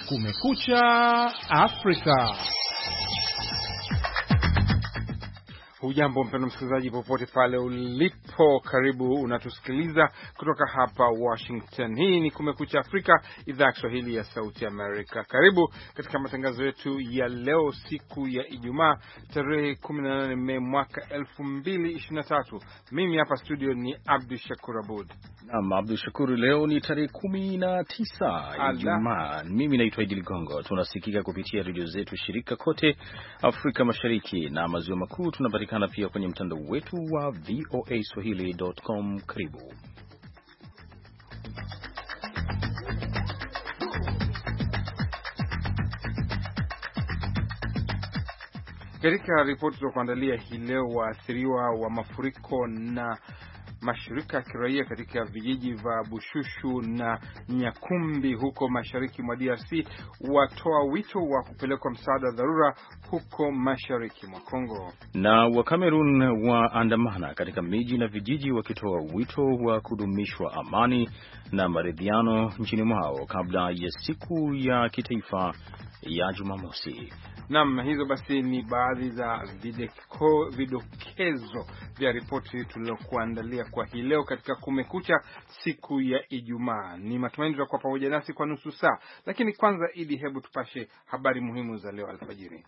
Kumekucha Afrika. Hujambo mpendwa msikilizaji popote pale ulipo, karibu unatusikiliza kutoka hapa Washington. Hii ni Kumekucha Afrika, idhaa ya Kiswahili ya Sauti ya Amerika. Karibu katika matangazo yetu ya leo, siku ya Ijumaa, tarehe 18 Mei mwaka 2023. Mimi hapa studio ni Abdul Shakur Abud. Naam, Abdul Shakur, leo ni tarehe 19 Ijumaa. Mimi naitwa Idi Ligongo. Tunasikika kupitia redio zetu shirika kote Afrika Mashariki na Maziwa Makuu. Tunapatikana pia kwenye mtandao wetu wa voaswahili.com. Karibu. Katika ripoti za kuandalia hii leo, waathiriwa wa mafuriko na mashirika ya kiraia katika vijiji vya Bushushu na Nyakumbi huko mashariki mwa DRC watoa wito wa kupelekwa msaada dharura huko mashariki mwa Kongo. Na wa Cameroon waandamana katika miji na vijiji wakitoa wito wa kudumishwa amani na maridhiano nchini mwao kabla ya siku ya kitaifa ya Jumamosi. Naam, hizo basi ni baadhi za vidokezo vya ripoti tulizokuandalia kwa hii leo katika Kumekucha siku ya Ijumaa. Ni matumaini tutakuwa pamoja nasi kwa nusu saa, lakini kwanza Idi, hebu tupashe habari muhimu za leo alfajiri.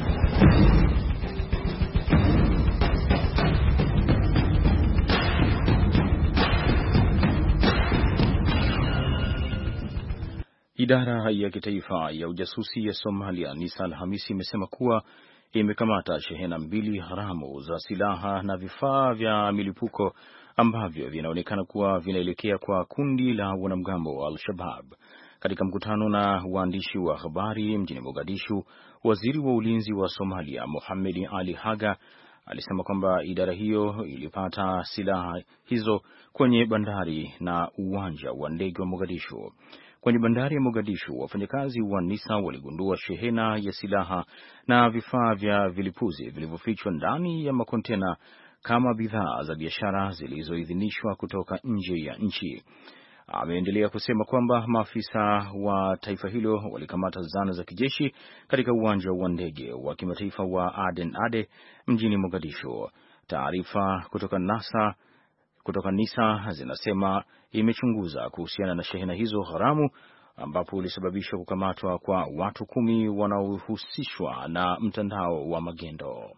Idara ya kitaifa ya ujasusi ya Somalia NISA Alhamisi imesema kuwa imekamata shehena 2 haramu za silaha na vifaa vya milipuko ambavyo vinaonekana kuwa vinaelekea kwa kundi la wanamgambo wa Al-Shabaab. Katika mkutano na waandishi wa habari mjini Mogadishu, waziri wa ulinzi wa Somalia Mohamed Ali Haga alisema kwamba idara hiyo ilipata silaha hizo kwenye bandari na uwanja wa ndege wa Mogadishu. Kwenye bandari ya Mogadishu, wafanyakazi wa NISA waligundua shehena ya silaha na vifaa vya vilipuzi vilivyofichwa ndani ya makontena kama bidhaa za biashara zilizoidhinishwa kutoka nje ya nchi. Ameendelea kusema kwamba maafisa wa taifa hilo walikamata zana za kijeshi katika uwanja wa ndege wa kimataifa wa Aden Ade mjini Mogadishu. Taarifa kutoka NISA zinasema imechunguza kuhusiana na shehena hizo haramu ambapo ilisababisha kukamatwa kwa watu 10 wanaohusishwa na mtandao wa magendo.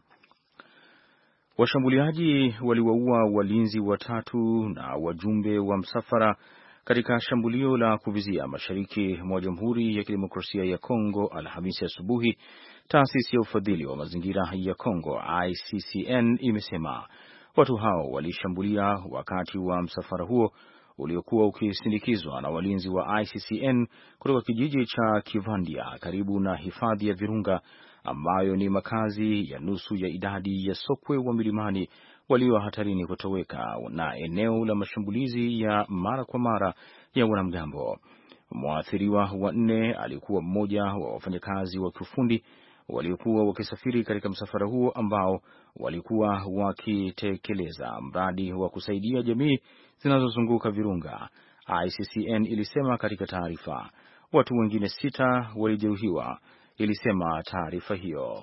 Washambuliaji waliwaua walinzi 3 na wajumbe wa msafara katika shambulio la kuvizia mashariki mwa Jamhuri ya Kidemokrasia ya Kongo Alhamisi asubuhi. Taasisi ya ufadhili wa mazingira ya Kongo ICCN imesema watu hao walishambulia wakati wa msafara huo uliokuwa ukisindikizwa na walinzi wa ICCN kutoka kijiji cha Kivandia karibu na hifadhi ya Virunga ambayo ni makazi ya nusu ya idadi ya sokwe wa milimani walio hatarini kutoweka na eneo la mashambulizi ya mara kwa mara ya wanamgambo. Mwathiriwa wa 4 alikuwa mmoja wa wafanyakazi wa kiufundi waliokuwa wakisafiri katika msafara huo ambao walikuwa wakitekeleza mradi wa kusaidia jamii zinazozunguka Virunga. ICCN ilisema katika taarifa. Watu wengine 6 walijeruhiwa, ilisema taarifa hiyo.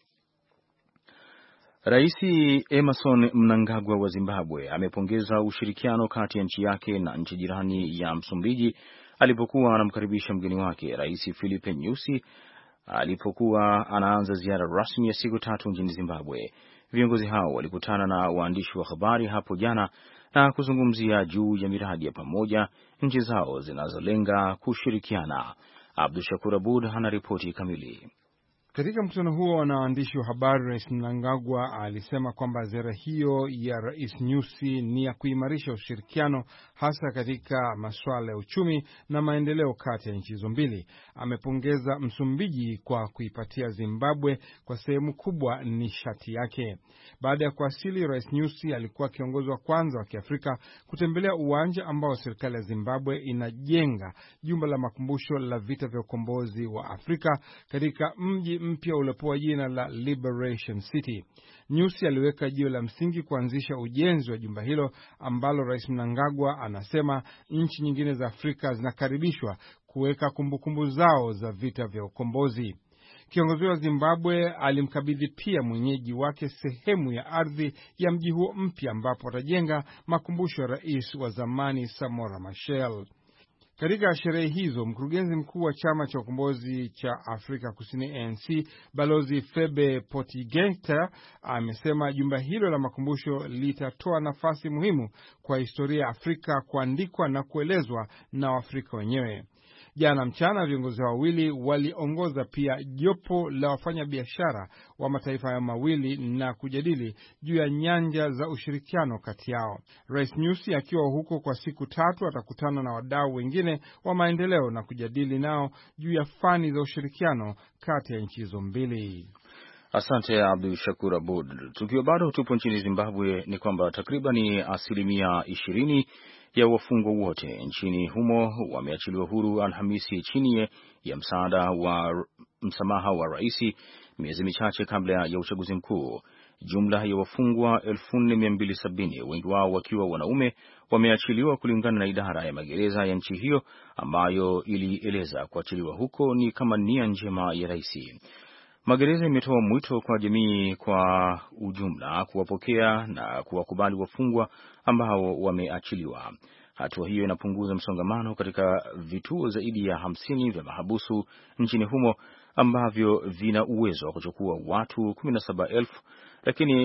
Rais Emmerson Mnangagwa wa Zimbabwe amepongeza ushirikiano kati ya nchi yake na nchi jirani ya Msumbiji alipokuwa anamkaribisha mgeni wake Rais Filipe Nyusi alipokuwa anaanza ziara rasmi ya siku 3 nchini Zimbabwe. Viongozi hao walikutana na waandishi wa habari hapo jana na kuzungumzia juu ya miradi ya pamoja nchi zao zinazolenga kushirikiana. Abdul Shakur Abud ana ripoti kamili. Katika mkutano huo na waandishi wa habari, Rais Mnangagwa alisema kwamba ziara hiyo ya Rais Nyusi ni ya kuimarisha ushirikiano hasa katika masuala ya uchumi na maendeleo kati ya nchi hizo mbili. Amepongeza Msumbiji kwa kuipatia Zimbabwe kwa sehemu kubwa nishati yake. Baada ya kuwasili, Rais Nyusi alikuwa kiongozi wa kwanza wa Kiafrika kutembelea uwanja ambao serikali ya Zimbabwe inajenga, jumba la makumbusho la vita vya ukombozi wa Afrika katika mji mpya uliopewa jina la Liberation City. Nyusi aliweka jiwe la msingi kuanzisha ujenzi wa jumba hilo ambalo Rais Mnangagwa anasema nchi nyingine za Afrika zinakaribishwa kuweka kumbukumbu zao za vita vya ukombozi. Kiongozi wa Zimbabwe alimkabidhi pia mwenyeji wake sehemu ya ardhi ya mji huo mpya ambapo atajenga makumbusho ya rais wa zamani Samora Machel. Katika sherehe hizo, mkurugenzi mkuu wa chama cha ukombozi cha Afrika Kusini ANC, Balozi Febe Potigeta, amesema jumba hilo la makumbusho litatoa nafasi muhimu kwa historia ya Afrika kuandikwa na kuelezwa na Waafrika wenyewe. Jana mchana viongozi wawili waliongoza pia jopo la wafanyabiashara wa mataifa hayo mawili na kujadili juu ya nyanja za ushirikiano kati yao. Rais Nyusi akiwa huko kwa siku 3 atakutana na wadau wengine wa maendeleo na kujadili nao juu ya fani za ushirikiano kati ya nchi hizo mbili. Asante Abdul Shakur Abud. Tukiwa bado tupo nchini Zimbabwe, ni kwamba takriban 20% ya wafungwa wote nchini humo wameachiliwa huru Alhamisi chini ya msamaha wa rais, miezi michache kabla ya uchaguzi mkuu. Jumla ya wafungwa 4270, wengi wao wakiwa wanaume, wameachiliwa kulingana na idara ya magereza ya nchi hiyo, ambayo ilieleza kuachiliwa huko ni kama nia njema ya rais. Magereza imetoa mwito kwa jamii kwa ujumla kuwapokea na kuwakubali wafungwa ambao wameachiliwa. Hatua hiyo inapunguza msongamano katika vituo zaidi ya 50 vya mahabusu nchini humo ambavyo vina uwezo wa kuchukua watu 17,000, lakini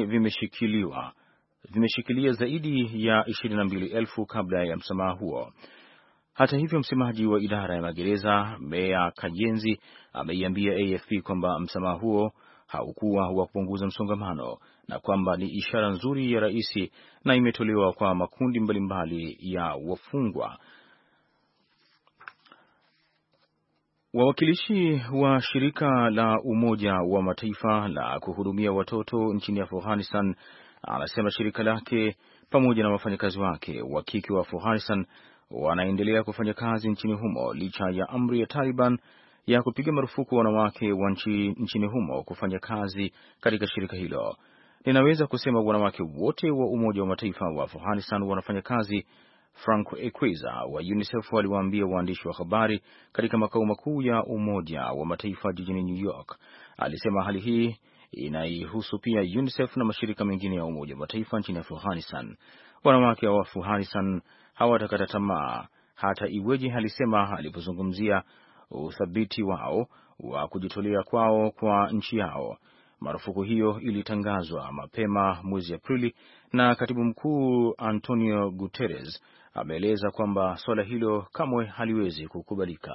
vimeshikilia zaidi ya 22,000 kabla ya msamaha huo. Hata hivyo, msemaji wa idara ya magereza Meya Kajenzi ameiambia AFP kwamba msamaha huo haukuwa wa kupunguza msongamano na kwamba ni ishara nzuri ya rais na imetolewa kwa makundi mbalimbali ya wafungwa. Wawakilishi wa shirika la Umoja wa Mataifa la kuhudumia watoto nchini Afghanistan anasema shirika lake pamoja na wafanyakazi wake wa kike wa Afghanistan wanaendelea kufanya kazi nchini humo licha ya amri ya Taliban ya kupiga marufuku wanawake wa nchini humo kufanya kazi katika shirika hilo. Ninaweza kusema wanawake wote wa Umoja wa Mataifa wa Afghanistan wanafanya kazi, Frank Equiza wa UNICEF aliwaambia waandishi wa habari katika makao makuu ya Umoja wa Mataifa jijini New York. Alisema hali hii inaihusu pia UNICEF na mashirika mengine ya Umoja wa Mataifa nchini Afghanistan. Wanawake wa Afghanistan hawatakata tamaa hata iweje, alisema alipozungumzia uthabiti wao wa kujitolea kwao kwa nchi yao. Marufuku hiyo ilitangazwa mapema mwezi Aprili na Katibu Mkuu Antonio Guterres ameeleza kwamba swala hilo kamwe haliwezi kukubalika.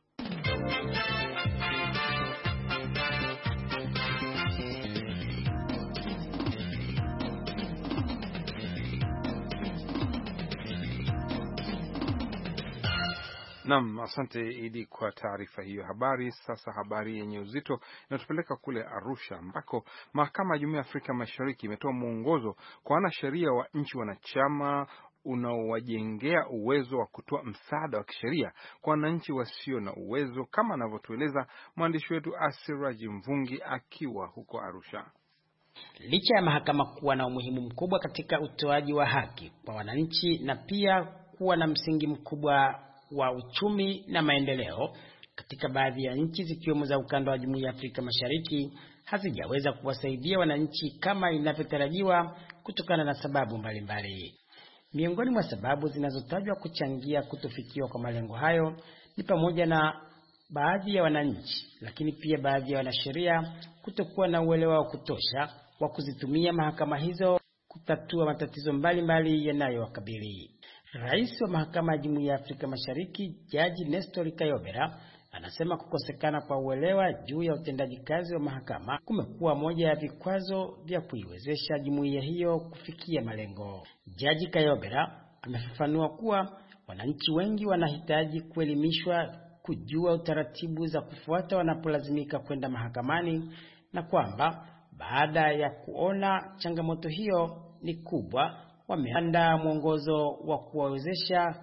Naam, asante Idi kwa taarifa hiyo habari. Sasa habari yenye uzito inatupeleka kule Arusha ambako mahakama ya Jumuiya ya Afrika Mashariki imetoa mwongozo kwa wanasheria wa nchi wanachama unaowajengea uwezo wa kutoa msaada wa kisheria kwa wananchi wasio na uwezo, kama anavyotueleza mwandishi wetu Asiraji Mvungi akiwa huko Arusha. Licha ya mahakama kuwa na umuhimu mkubwa katika utoaji wa haki kwa wananchi na pia kuwa na msingi mkubwa wa uchumi na maendeleo, katika baadhi ya nchi zikiwemo za ukanda wa Jumuiya ya Afrika Mashariki hazijaweza kuwasaidia wananchi kama inavyotarajiwa kutokana na sababu mbalimbali. Miongoni mwa sababu zinazotajwa kuchangia kutofikiwa kwa malengo hayo ni pamoja na baadhi ya wananchi, lakini pia baadhi ya wanasheria kutokuwa na uelewa wa kutosha wa kuzitumia mahakama hizo kutatua matatizo mbalimbali yanayowakabili. Rais wa mahakama ya Jumuiya ya Afrika Mashariki, Jaji Nestor Kayobera, anasema kukosekana kwa uelewa juu ya utendaji kazi wa mahakama kumekuwa moja ya vikwazo vya kuiwezesha jumuiya hiyo kufikia malengo. Jaji Kayobera amefafanua kuwa wananchi wengi wanahitaji kuelimishwa kujua utaratibu za kufuata wanapolazimika kwenda mahakamani, na kwamba baada ya kuona changamoto hiyo ni kubwa, wameandaa mwongozo wa kuwawezesha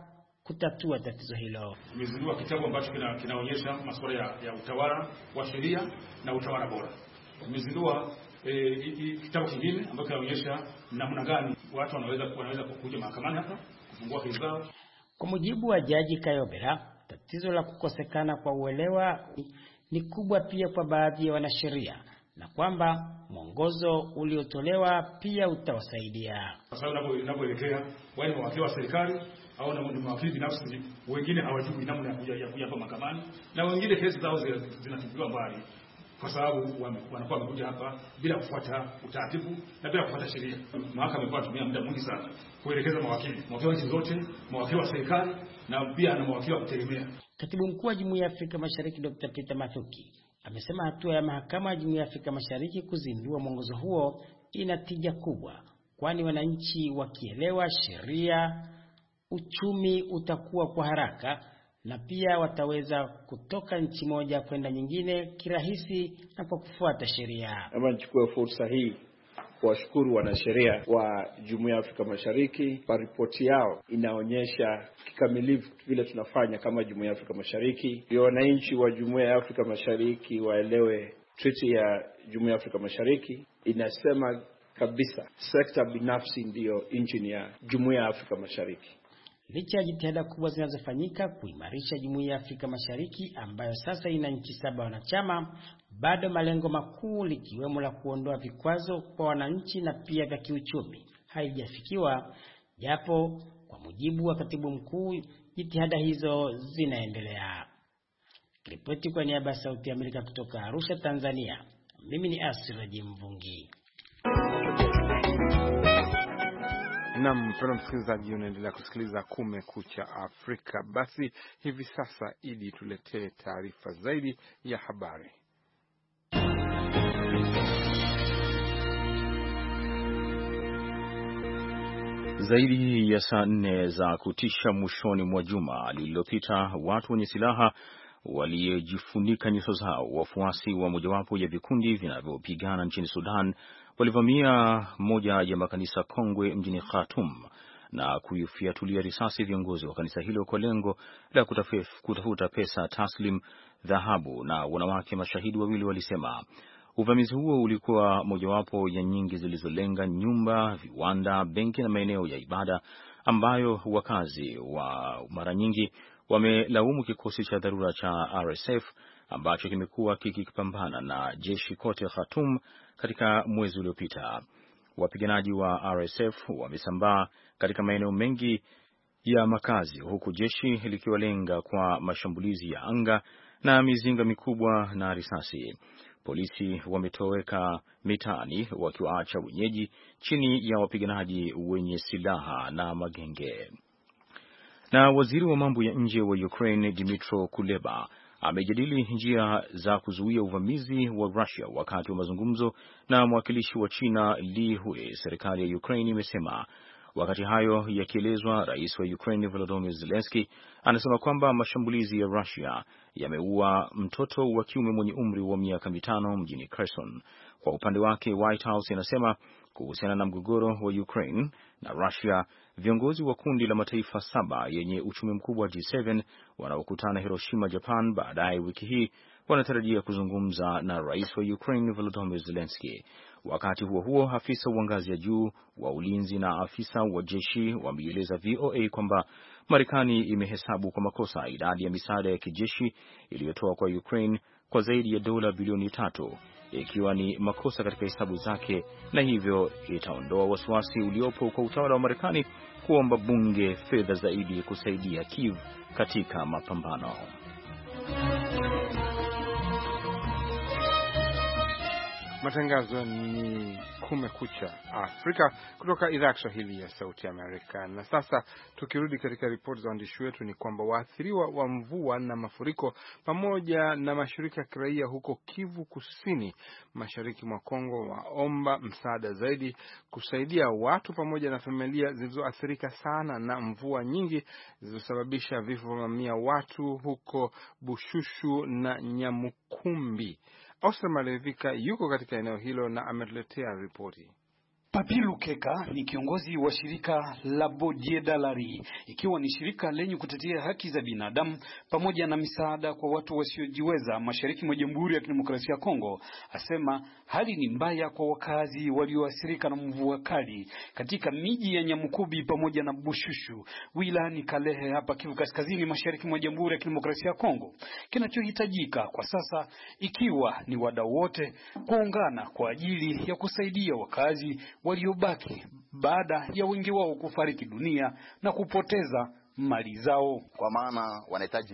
kutatua tatizo hilo. Tumezindua kitabu ambacho kinaonyesha masuala ya utawala wa sheria na utawala bora. Tumezindua kitabu kingine ambacho kinaonyesha namna gani watu wanaweza kuja mahakamani hapa kufungua kesi zao. Kwa mujibu wa Jaji Kayobera, tatizo la kukosekana kwa uelewa ni kubwa pia kwa baadhi ya wanasheria, na kwamba mwongozo uliotolewa pia utawasaidia. Kwa sababu inapoelekea wale mawakili wa serikali au na mawakili binafsi, wengine hawajui namna ya kuja hapa mahakamani, na wengine kesi zao zinatupiliwa mbali kwa sababu wanakuwa wamekuja hapa bila kufuata utaratibu na bila kufuata sheria. Mahakama imekuwa inatumia muda mwingi sana kuelekeza mawakili wa nchi zote, mawakili wa serikali na pia na mawakili wa kutegemea. Katibu Mkuu wa Jumuiya ya Afrika Mashariki Dr. Peter Mathuki amesema hatua ya mahakama ya Jumuiya ya Afrika Mashariki kuzindua mwongozo huo ina tija kubwa, kwani wananchi wakielewa sheria, uchumi utakuwa kwa haraka na pia wataweza kutoka nchi moja kwenda nyingine kirahisi na kwa kufuata sheria. Ama nichukue fursa hii kuwashukuru wanasheria wa Jumuiya ya Afrika Mashariki. Kwa ripoti yao inaonyesha kikamilifu vile tunafanya kama Jumuiya ya Afrika Mashariki. Ndio wananchi wa Jumuiya ya Afrika Mashariki waelewe treaty ya Jumuiya ya Afrika Mashariki inasema kabisa sekta binafsi ndio injini ya Jumuiya ya Afrika Mashariki. Licha ya jitihada kubwa zinazofanyika kuimarisha Jumuiya ya Afrika Mashariki ambayo sasa ina nchi 7 wanachama, bado malengo makuu likiwemo la kuondoa vikwazo kwa wananchi na pia vya kiuchumi haijafikiwa, japo kwa mujibu wa Katibu Mkuu jitihada hizo zinaendelea. Ripoti kwa niaba ya Sauti ya Amerika kutoka Arusha, Tanzania. Mimi ni Asiraji Mvungi. Naam, mpendwa msikilizaji, unaendelea kusikiliza Kumekucha Afrika. Basi hivi sasa Idi tuletee taarifa zaidi ya habari. Zaidi ya saa 4 za kutisha mwishoni mwa juma lililopita, watu wenye silaha waliojifunika nyuso zao, wafuasi wa mojawapo ya vikundi vinavyopigana nchini Sudan, walivamia moja ya makanisa kongwe mjini Khartoum na kuifiatulia risasi viongozi wa kanisa hilo kwa lengo la kutafuta pesa taslim, dhahabu na wanawake. Mashahidi wawili walisema uvamizi huo ulikuwa mojawapo ya nyingi zilizolenga nyumba, viwanda, benki na maeneo ya ibada ambayo wakazi wa mara nyingi wamelaumu kikosi cha dharura cha RSF ambacho kimekuwa kikipambana na jeshi kote Khartoum katika mwezi uliopita. Wapiganaji wa RSF wamesambaa katika maeneo mengi ya makazi, huku jeshi likiwalenga kwa mashambulizi ya anga na mizinga mikubwa na risasi. Polisi wametoweka mitaani wakiwaacha wenyeji chini ya wapiganaji wenye silaha na magenge. Na waziri wa mambo ya nje wa Ukraine Dmytro Kuleba amejadili njia za kuzuia uvamizi wa Russia wakati wa mazungumzo na mwakilishi wa China Li Hui, serikali ya Ukraine imesema. Wakati hayo yakielezwa, rais wa Ukraine Volodymyr Zelensky anasema kwamba mashambulizi ya Russia yameua mtoto wa kiume mwenye umri wa miaka 5 mjini Kherson. Kwa upande wake, White House inasema kuhusiana na mgogoro wa Ukraine na Russia, viongozi wa kundi la mataifa 7 yenye uchumi mkubwa G7 wanaokutana Hiroshima, Japan baadaye wiki hii wanatarajia kuzungumza na rais wa Ukraine Volodymyr Zelensky. Wakati huo huo, afisa wa ngazi ya juu wa ulinzi na afisa wa jeshi wameeleza VOA kwamba Marekani imehesabu kwa makosa idadi ya misaada ya kijeshi iliyotoa kwa Ukraine kwa zaidi ya dola bilioni 3, ikiwa ni makosa katika hesabu zake, na hivyo itaondoa wasiwasi uliopo kwa utawala wa Marekani kuomba bunge fedha zaidi kusaidia Kiev katika mapambano. Matangazo ni Kumekucha Afrika kutoka idhaa ya Kiswahili ya Sauti ya Amerika. Na sasa tukirudi katika ripoti za waandishi wetu, ni kwamba waathiriwa wa mvua na mafuriko pamoja na mashirika ya kiraia huko Kivu Kusini, mashariki mwa Kongo, waomba msaada zaidi kusaidia watu pamoja na familia zilizoathirika sana na mvua nyingi zilizosababisha vifo vya mamia watu huko Bushushu na Nyamukumbi. Oscar Malevika yuko katika eneo hilo na ametuletea ripoti. Papi Lukeka ni kiongozi wa shirika la Bodiedalari, ikiwa ni shirika lenye kutetea haki za binadamu pamoja na misaada kwa watu wasiojiweza mashariki mwa Jamhuri ya Kidemokrasia ya Kongo. Asema hali ni mbaya kwa wakazi walioathirika na mvua kali katika miji ya Nyamukubi pamoja na Bushushu wilayani Kalehe hapa Kivu Kaskazini mashariki mwa Jamhuri ya Kidemokrasia ya Kongo. Kinachohitajika kwa sasa ikiwa ni wadau wote kuungana kwa ajili ya kusaidia wakazi waliobaki baada ya wengi wao kufariki dunia na kupoteza mali zao. Kwa maana wanahitaji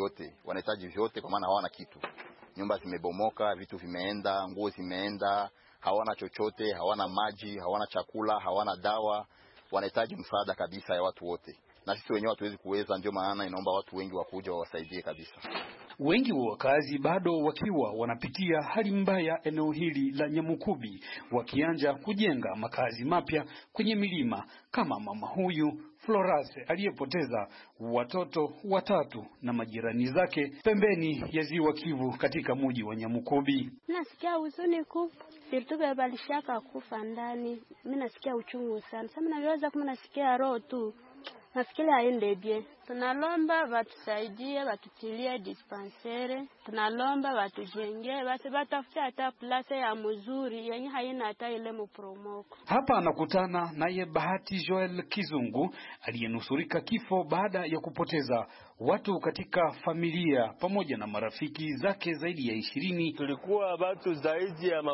vyote kwa maana hawana kitu. Nyumba zimebomoka, vitu vimeenda, nguo zimeenda, hawana chochote, hawana maji, hawana chakula, hawana dawa. Wanahitaji msaada kabisa ya watu wote. Na sisi wenyewe hatuwezi kuweza, ndio maana inaomba watu wengi wakuja wawasaidie kabisa. Wengi wa wakazi bado wakiwa wanapitia hali mbaya eneo hili la Nyamukubi, wakianja kujenga makazi mapya kwenye milima, kama mama huyu Florence aliyepoteza watoto 3 na majirani zake pembeni ya ziwa Kivu katika mji wa Nyamukubi. Nasikia huzuni kubwa, sirtuke balishaka kufa ndani. Mimi nasikia uchungu sana. Sasa naweza kama nasikia roho tu. Nafikiri aende bie. Tunalomba watusaidie, watutilie dispensere. Tunalomba watujengee, batafutie hata place ya mzuri yenye haina hata ile mpromoko. Hapa anakutana naye Bahati Joel Kizungu aliyenusurika kifo baada ya kupoteza watu katika familia pamoja na marafiki zake zaidi ya 20. Tulikuwa watu zaidi ya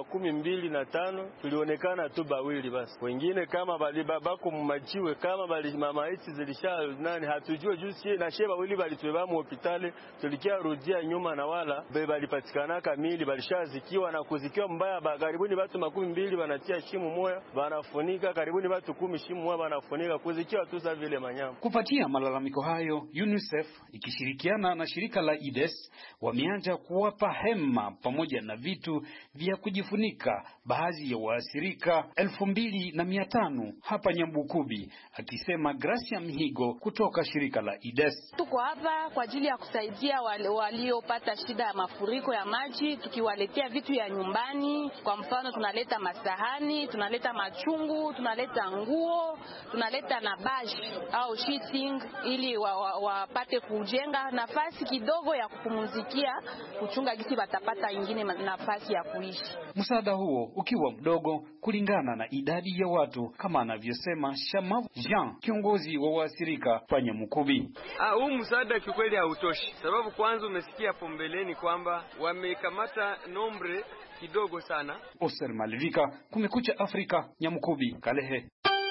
25, tulionekana tu bawili basi. Wengine kama bali babako mmachiwe, kama bali mama hizi zilisha nani hatujue juzi na sheba wili bali tuweba mu hospitali, tulikia rudia nyuma na wala balipatikana kamili balishazikiwa na kuzikiwa mbaya. Karibuni watu 20 wanatia shimu moya wanafunika, karibuni watu 10 shimu moya wanafunika, kuzikiwa tu za vile manyama. Kufuatia malalamiko hayo, UNICEF ikishirikiana na shirika la IDES wameanza kuwapa hema pamoja na vitu vya kujifunika baadhi ya waathirika 2500 hapa Nyamukubi, akisema Gracia Mihigo kutoka shirika la IDES. Tuko hapa kwa ajili ya kusaidia waliopata shida ya mafuriko ya maji, tukiwaletea vitu ya nyumbani. Kwa mfano tunaleta masahani, tunaleta machungu, tunaleta nguo, tunaleta na bash au sheeting ili wapate kujenga nafasi kidogo ya kupumzikia, kuchunga gisi watapata ingine nafasi ya kuishi. Msaada huo ukiwa mdogo kulingana na idadi ya watu, kama anavyosema Shamavu Jean, kiongozi wa waathirika pa Nyamukubi. Huu msaada kikweli hautoshi. Sababu kwanza umesikia hapo mbeleni kwamba wamekamata nombre kidogo sana. Oser Malivika, Kumekucha Afrika, Nyamukubi, Kalehe.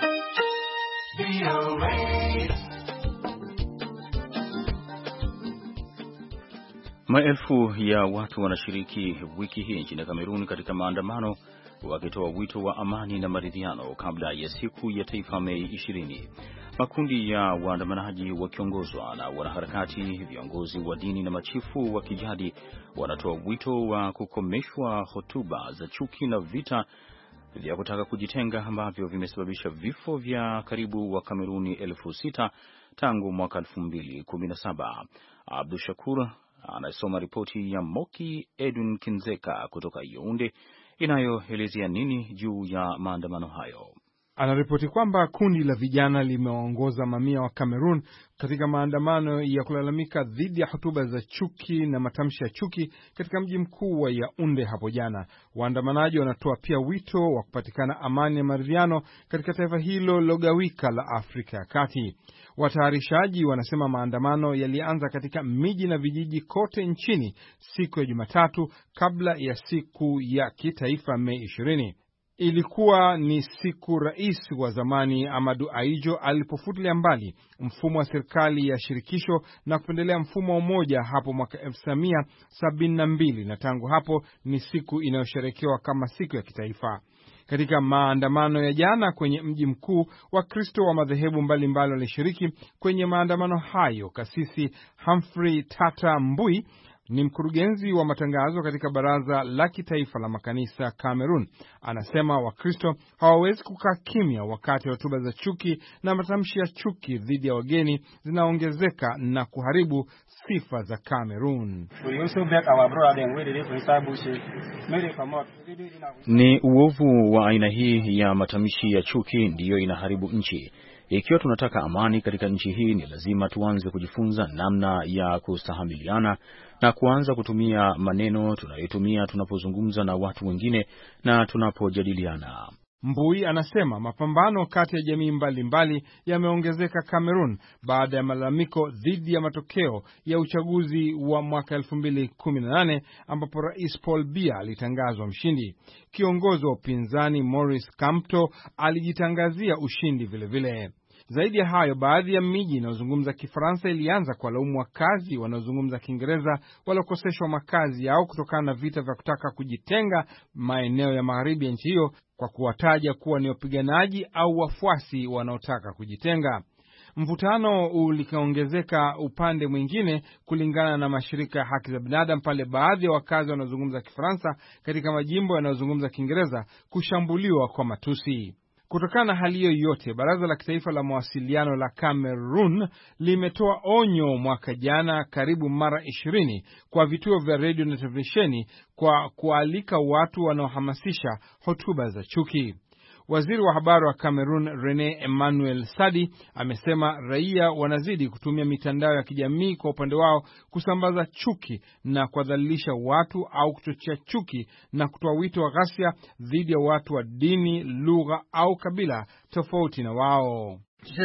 Maelfu ya watu wanashiriki wiki hii nchini Kamerun katika maandamano wakitoa wito wa amani na maridhiano kabla ya siku ya taifa Mei 20. Makundi ya waandamanaji wakiongozwa na wanaharakati, viongozi wa dini na machifu wa kijadi wanatoa wito wa kukomeshwa hotuba za chuki na vita vya kutaka kujitenga ambavyo vimesababisha vifo vya karibu wa Kameruni 6,000 tangu mwaka 2017. Abdul Shakur anasoma ripoti ya Moki Edwin Kinzeka kutoka Yaounde inayoelezea nini juu ya maandamano hayo. Anaripoti kwamba kundi la vijana limeongoza mamia wa Kamerun katika maandamano ya kulalamika dhidi ya hotuba za chuki na matamshi ya chuki katika mji mkuu wa Yaounde hapo jana. Waandamanaji wanatoa pia wito wa kupatikana amani na maridhiano katika taifa hilo logawika la Afrika ya Kati. Watayarishaji wanasema maandamano yalianza katika miji na vijiji kote nchini siku ya Jumatatu kabla ya siku ya kitaifa Mei 20. Ilikuwa ni siku rais wa zamani Amadou Ahidjo alipofutilia mbali mfumo wa serikali ya shirikisho na kupendelea mfumo wa umoja hapo mwaka 1972, na tangu hapo ni siku inayosherekewa kama siku ya kitaifa. Katika maandamano ya jana kwenye mji mkuu, Wakristo wa madhehebu mbalimbali walishiriki kwenye maandamano hayo. Kasisi Humphrey Tata Mbui Ni mkurugenzi wa matangazo katika Baraza la Kitaifa la Makanisa Cameroon. Anasema Wakristo hawawezi kukaa kimya wakati hotuba za chuki na matamshi ya chuki dhidi ya wageni zinaongezeka na kuharibu sifa za Cameroon. Ni uovu wa aina hii ya matamshi ya chuki ndiyo inaharibu nchi. Ikiwa tunataka amani katika nchi hii, ni lazima tuanze kujifunza namna ya kustahamiliana na kuanza kutumia maneno tunayotumia tunapozungumza na watu wengine na tunapojadiliana. Mbui anasema mapambano kati ya jamii mbalimbali yameongezeka Cameroon baada ya malalamiko dhidi ya matokeo ya uchaguzi wa mwaka 2018 ambapo Rais Paul Biya alitangazwa mshindi. Kiongozi wa upinzani Maurice Kamto alijitangazia ushindi vilevile. Zaidi ya hayo, baadhi ya miji inayozungumza Kifaransa ilianza kuwalaumu wakazi wanaozungumza Kiingereza waliokoseshwa makazi yao kutokana na vita vya kutaka kujitenga maeneo ya magharibi ya nchi hiyo, kwa kuwataja kuwa ni wapiganaji au wafuasi wanaotaka kujitenga. Mvutano ulikaongezeka upande mwingine, kulingana na mashirika ya haki za binadamu, pale baadhi ya wakazi wanaozungumza Kifaransa katika majimbo yanayozungumza Kiingereza kushambuliwa kwa matusi. Kutokana na hali hiyo yote, Baraza la Kitaifa la Mawasiliano la Cameroon limetoa onyo mwaka jana karibu mara 20 kwa vituo vya redio na televisheni kwa kualika watu wanaohamasisha hotuba za chuki. Waziri wa habari wa Cameroon Rene Emmanuel Sadi amesema raia wanazidi kutumia mitandao ya kijamii kwa upande wao kusambaza chuki na kuwadhalilisha watu au kuchochea chuki na kutoa wito wa ghasia dhidi ya watu wa dini, lugha au kabila tofauti na wao.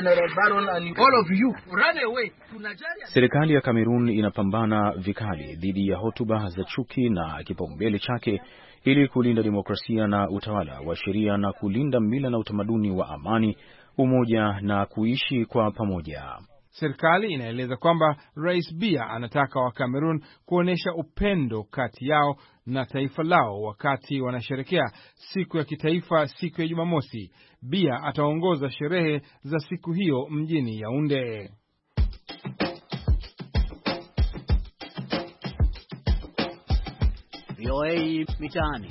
Serikali ya Cameroon inapambana vikali dhidi ya hotuba za chuki na kipaumbele chake ili kulinda demokrasia na utawala wa sheria na kulinda mila na utamaduni wa amani, umoja na kuishi kwa pamoja. Serikali inaeleza kwamba Rais Biya anataka wa Cameroon kuonesha upendo kati yao na taifa lao wakati wanasherekea siku ya kitaifa siku ya Jumamosi. Biya ataongoza sherehe za siku hiyo mjini Yaounde. VOA Mitaani.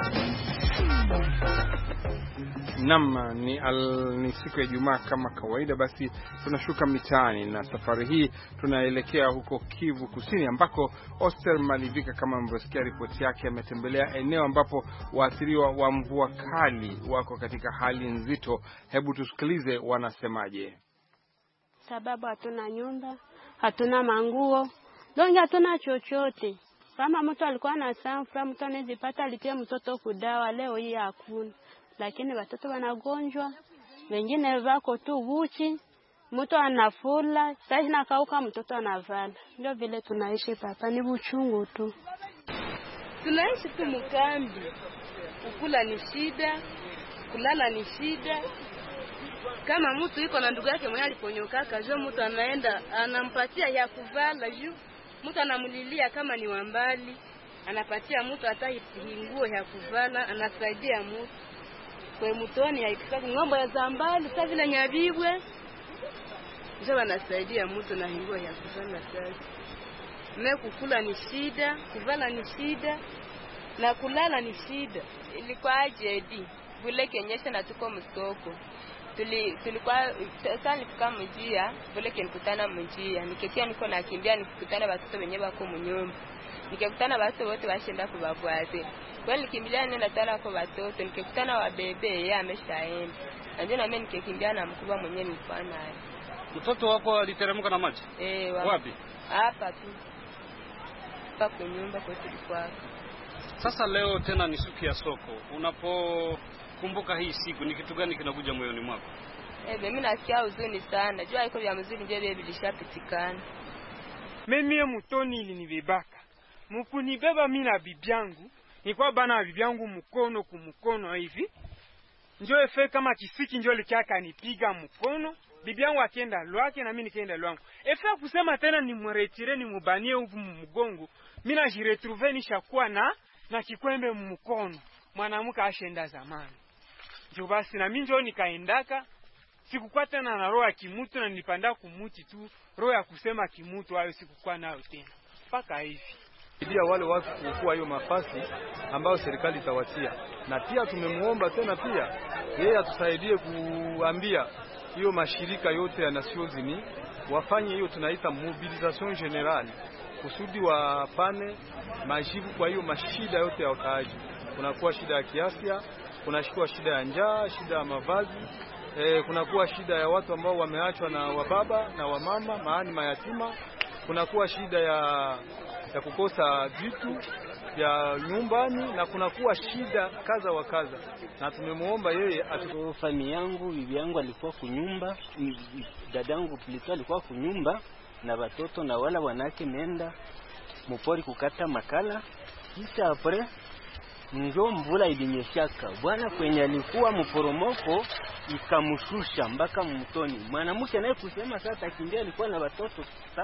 Ni siku ya Ijumaa kama kawaida, basi tunashuka mitaani, na safari hii tunaelekea huko Kivu Kusini ambako Oster Malivika, kama mlivyosikia ripoti yake, ametembelea eneo ambapo waathiriwa wa mvua kali wako katika hali nzito. Hebu tusikilize wanasemaje. Sababu hatuna nyumba, hatuna manguo, donge hatuna chochote. Kama mtu alikuwa na sanfra, mtu anazipata alitia mtoto kudawa, leo hii hakuna. Lakini watoto wanagonjwa, wengine wako tu buchi, mtu anafula, sasa inakauka mtoto anavala. Ndio vile tunaishi papa, ni uchungu tu. Tunaishi tu mkambi. Kukula ni shida, kulala ni shida. Kama mtu yuko na ndugu yake mwenye aliponyoka, kajua mtu anaenda anampatia ya kuvala juu. Mtu anamulilia kama ni wambali, anapatia mtu hata nguo ya kuvala, anasaidia mtu. Kwa mtoni haikitaka ng'ombe ya zambali, sasa vile Nyabibwe. Ndio wanasaidia mtu na nguo ya kuvala sasa. Kukula ni shida, kuvala ni shida, na kulala ni shida. Ilikuwa aje vile kenyesha na tuko msoko. Tulikuwa sasa nilifika mjia, vile kenikutana mjia. Niketia niko nakimbia nikikutana watoto wenyewe wako mnyumba. Nikikutana watu wote washinda kubabwaze. Kwani nikimbilia nenda tala kwa watoto, nikikutana wa bebe yeye ameshaenda. Ndio na mimi nikikimbia na mkubwa mwenyewe nilikuwa naye. Mtoto wako aliteremka na maji? Wapi? Hapa tu. Hapa nyumba kwa tulikuwa. Sasa leo tena ni siku ya soko. Unapokumbuka hii siku, ni kitu gani kinakuja moyoni mwako? Mimi nasikia huzuni sana. Jua iko vya mzuri ndio bibi bilishapitikana. Mimi mtoni ilinibebaka. Mkunibeba mimi na bibi yangu. Nilikuwa bana bibi yangu mkono kumkono hivi. Njoo efe kama kisiki njoo likiaka nipiga mkono. Bibi yangu akienda lwake na mimi nikaenda lwangu. Efe kusema tena ni mretire ni mubanie huko mgongo. Mimi najiretrouver nishakuwa na kikwembe mkono. Mwanamke ashenda zamani. Njoo basi na mimi njoo nikaendaka. Sikukuwa tena na roho ya kimutu na nilipanda kumuti tu. Roho ya kusema kimutu hayo sikukuwa nayo tena. Paka hivi. Idia wale watu kuchukua hiyo mafasi ambayo serikali itawatia, na pia tumemuomba tena pia yeye atusaidie kuambia hiyo mashirika yote ya Nations Unies wafanye hiyo tunaita mobilisation generale kusudi wapane majibu kwa hiyo mashida yote ya wakaaji. Kunakuwa shida ya kiafya, kunakuwa shida ya njaa, shida ya mavazi, kunakuwa shida ya watu ambao wameachwa na wababa na wamama, maani mayatima, kunakuwa shida ya kukosa vitu ya nyumbani, na kunakuwa shida kaza wa kaza. Na tumemuomba yeye familia yangu, bibi yangu alikuwa kunyumba, dadangu plito alikuwa kunyumba na watoto na wala wanake nenda mpori kukata makala. Kisha apre njo mvula ilinyeshaka bwana, kwenye alikuwa mporomoko ikamshusha mpaka mtoni. Mwanamke naye kusema sasa akimbia, alikuwa na watoto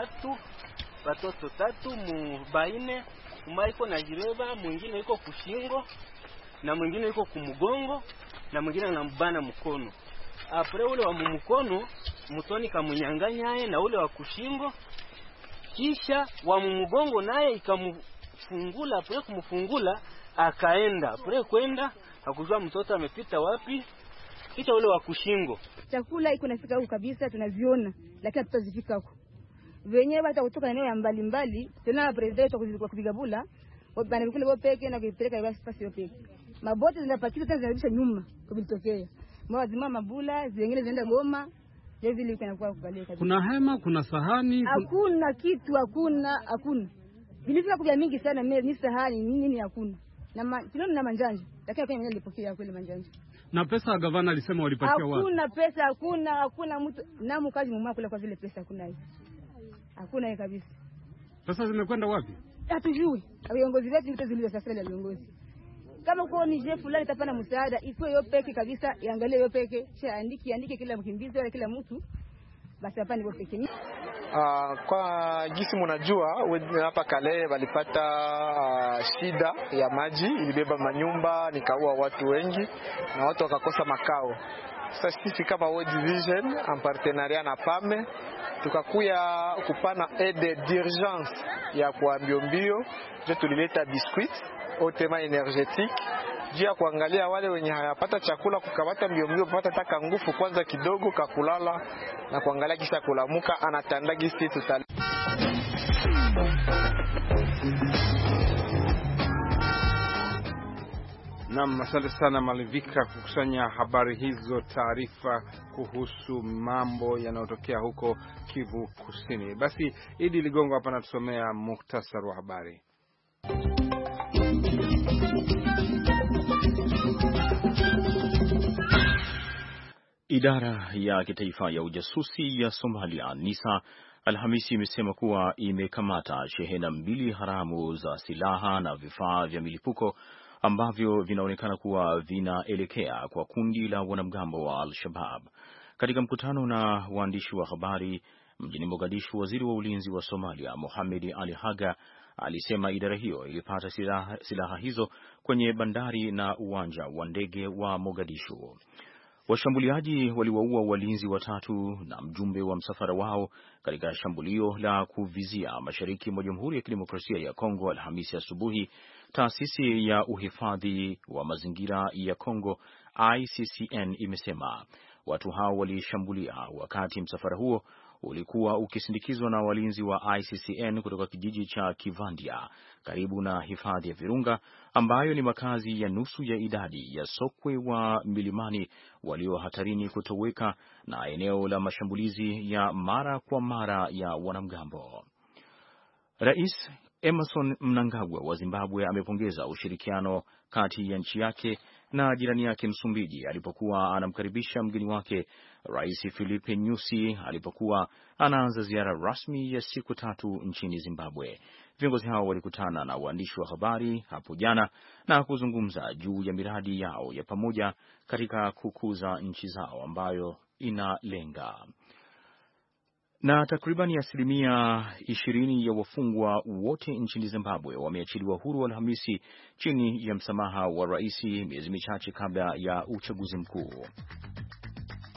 tatu mubaine, mmoja iko na jireba, mwingine iko kushingo na mwingine iko kumgongo na mwingine anambana mkono. Apre ule wa mkono mtoni kamunyanganya na ule wa kushingo, kisha wa mgongo naye ikamfungula. Apre kumfungula akaenda, apre kwenda hakujua mtoto amepita wapi. Kisha ule wa kushingo, chakula iko nafika huko kabisa, tunaviona lakini tutazifika huko wenyewe hata kutoka eneo ya mbali tena president kwa kupiga bula bana vikule wao peke na kupeleka basi pasi peke. Maboti zinapakiza tena zinarudisha nyuma kubilitokea. Mwazima mabula zingine zinaenda Goma, hivi ile inakuwa kubalika kabisa. Kuna hema, kuna sahani, hakuna kitu, hakuna. Vilifika kubia mingi sana, ni sahani nini hakuna. Na tunaona na manjanja, lakini kwa mwenyewe alipokea kweli manjanja. Na pesa gavana alisema walipatia wapi? Hakuna pesa, hakuna mtu na mkazi mumwa kula kwa vile pesa hakuna hiyo. Hakuna hiyo kabisa. Pesa zimekwenda wapi? Hatujui. Viongozi wetu ndio zilizo sasa ile viongozi. Kama kwa ni jefu fulani tapana msaada, iko hiyo peke kabisa, iangalie hiyo peke, kisha andike kila mkimbizi wala kila mtu. Basi hapa ni peke. Kwa gisi mnajua hapa Kale walipata shida ya maji, ilibeba manyumba, nikaua watu wengi na watu wakakosa makao. Sasa sisi kama World Vision en partenariat na PAME tukakuya kupana aide d'urgence ya kwa mbio, je tulileta biscuit au tema energetique jia kuangalia wale wenye hayapata chakula, kukamata mbio kupata taka nguvu kwanza kidogo kakulala na kuangalia kisha kulamuka anatanda gisi tutali. Naam, asante sana Malivika kukusanya habari hizo, taarifa kuhusu mambo yanayotokea huko Kivu Kusini. Basi Idi Ligongo hapa natusomea muktasari wa habari. Idara ya kitaifa ya ujasusi ya Somalia NISA Alhamisi imesema kuwa imekamata shehena 2 haramu za silaha na vifaa vya milipuko ambavyo vinaonekana kuwa vinaelekea kwa kundi la wanamgambo wa Al-Shabaab. Katika mkutano na waandishi wa habari mjini Mogadishu, waziri wa ulinzi wa Somalia Mohamed Ali Haga alisema idara hiyo ilipata silaha hizo kwenye bandari na uwanja wa ndege wa Mogadishu. Washambuliaji waliwaua walinzi 3 na mjumbe wa msafara wao katika shambulio la kuvizia mashariki mwa Jamhuri ya Kidemokrasia ya Kongo Alhamisi asubuhi. Taasisi ya uhifadhi wa mazingira ya Kongo ICCN imesema watu hao walishambulia wakati msafara huo ulikuwa ukisindikizwa na walinzi wa ICCN kutoka kijiji cha Kivandia karibu na hifadhi ya Virunga ambayo ni makazi ya nusu ya idadi ya sokwe wa milimani walio hatarini kutoweka na eneo la mashambulizi ya mara kwa mara ya wanamgambo. Rais Emmerson Mnangagwa wa Zimbabwe amepongeza ushirikiano kati ya nchi yake na jirani yake Msumbiji alipokuwa anamkaribisha mgeni wake Rais Filipe Nyusi alipokuwa anaanza ziara rasmi ya siku 3 nchini Zimbabwe. Viongozi hao walikutana na waandishi wa habari hapo jana na kuzungumza juu ya miradi yao ya pamoja katika kukuza nchi zao ambayo inalenga. Na takribani 20% ya wafungwa wote nchini Zimbabwe wameachiliwa huru Alhamisi chini ya msamaha wa rais miezi michache kabla ya uchaguzi mkuu.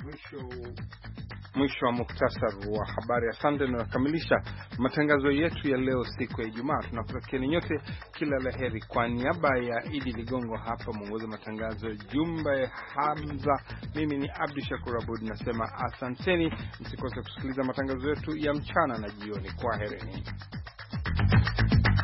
Mwisho wa muktasar wa habari. Asante na kukamilisha matangazo yetu ya leo siku ya Ijumaa. Tunakutakieni nyote kila laheri. Kwa niaba ya Idi Ligongo hapa mwongoza matangazo Jumbe Hamza, mimi ni Abdi Shakur Abud nasema asanteni. Msikose kusikiliza matangazo yetu ya mchana na jioni. Kwaherini.